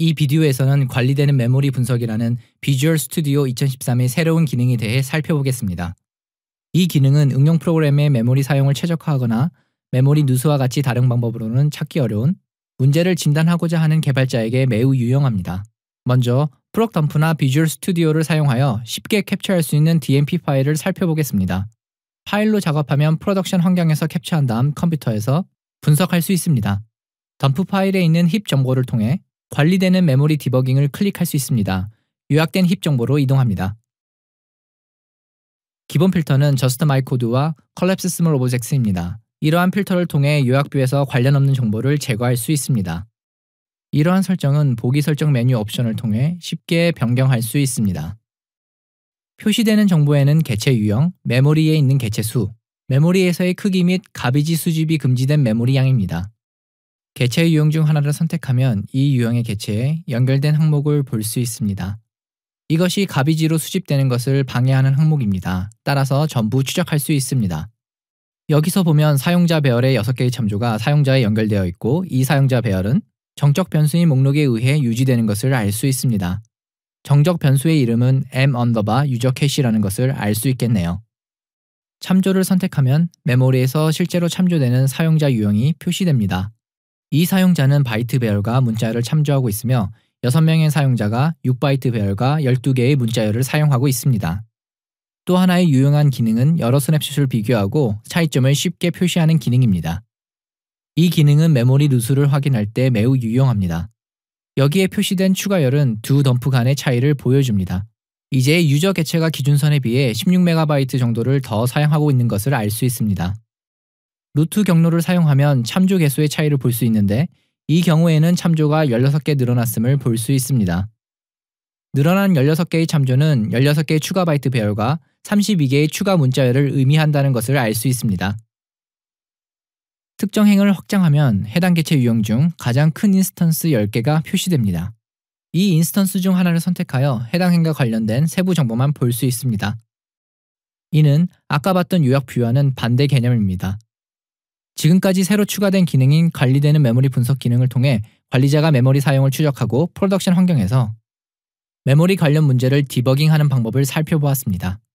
이 비디오에서는 관리되는 메모리 분석이라는 비주얼 스튜디오 2013의 새로운 기능에 대해 살펴보겠습니다. 이 기능은 응용 프로그램의 메모리 사용을 최적화하거나 메모리 누수와 같이 다른 방법으로는 찾기 어려운 문제를 진단하고자 하는 개발자에게 매우 유용합니다. 먼저 프로덤프나 비주얼 스튜디오를 사용하여 쉽게 캡처할 수 있는 DMP 파일을 살펴보겠습니다. 파일로 작업하면 프로덕션 환경에서 캡처한 다음 컴퓨터에서 분석할 수 있습니다. 덤프 파일에 있는 힙 정보를 통해 관리되는 메모리 디버깅을 클릭할 수 있습니다. 요약된 힙 정보로 이동합니다. 기본 필터는 저스트 마이 코드와 컬랩스 스몰 오브젝트입니다. 이러한 필터를 통해 요약뷰에서 관련 없는 정보를 제거할 수 있습니다. 이러한 설정은 보기 설정 메뉴 옵션을 통해 쉽게 변경할 수 있습니다. 표시되는 정보에는 개체 유형, 메모리에 있는 개체 수, 메모리에서의 크기 및 가비지 수집이 금지된 메모리 양입니다. 개체 유형 중 하나를 선택하면 이 유형의 개체에 연결된 항목을 볼 수 있습니다. 이것이 가비지로 수집되는 것을 방해하는 항목입니다. 따라서 전부 추적할 수 있습니다. 여기서 보면 사용자 배열의 6개의 참조가 사용자에 연결되어 있고 이 사용자 배열은 정적 변수인 목록에 의해 유지되는 것을 알 수 있습니다. 정적 변수의 이름은 m_user cache라는 것을 알 수 있겠네요. 참조를 선택하면 메모리에서 실제로 참조되는 사용자 유형이 표시됩니다. 이 사용자는 바이트 배열과 문자열을 참조하고 있으며 6명의 사용자가 6바이트 배열과 12개의 문자열을 사용하고 있습니다. 또 하나의 유용한 기능은 여러 스냅샷을 비교하고 차이점을 쉽게 표시하는 기능입니다. 이 기능은 메모리 누수를 확인할 때 매우 유용합니다. 여기에 표시된 추가열은 두 덤프 간의 차이를 보여줍니다. 이제 유저 개체가 기준선에 비해 16MB 정도를 더 사용하고 있는 것을 알 수 있습니다. 루트 경로를 사용하면 참조 개수의 차이를 볼 수 있는데 이 경우에는 참조가 16개 늘어났음을 볼 수 있습니다. 늘어난 16개의 참조는 16개의 추가 바이트 배열과 32개의 추가 문자열을 의미한다는 것을 알 수 있습니다. 특정 행을 확장하면 해당 개체 유형 중 가장 큰 인스턴스 10개가 표시됩니다. 이 인스턴스 중 하나를 선택하여 해당 행과 관련된 세부 정보만 볼 수 있습니다. 이는 아까 봤던 요약뷰와는 반대 개념입니다. 지금까지 새로 추가된 기능인 관리되는 메모리 분석 기능을 통해 관리자가 메모리 사용을 추적하고 프로덕션 환경에서 메모리 관련 문제를 디버깅하는 방법을 살펴보았습니다.